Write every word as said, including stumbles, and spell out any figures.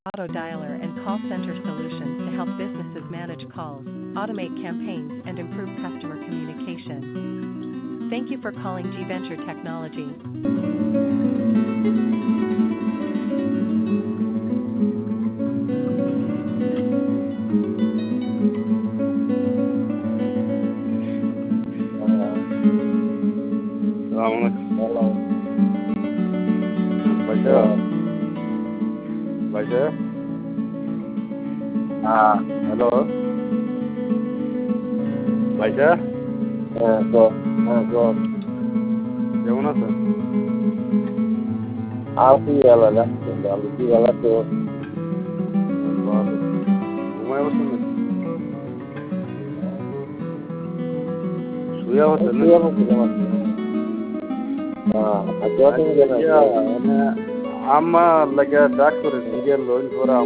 Auto dialer and call center solutions to help businesses manage calls, automate campaigns, and improve customer communication. Thank you for calling G Venture Technology. Baca, ah, hello, baca, হ্যাঁ তো হ্যাঁ তো কেমন আছে? আছি ভালো যাচ্ছে ভালো কি ভালো তো ভালো। ঘুমায় বসেন নাকি? শুয়ে বসেন শুয়ে বসে তোমার হ্যাঁ আর তুমি জানো নাকি? আম্মা লাগে ডাক করে সিরিয়াল লোন করা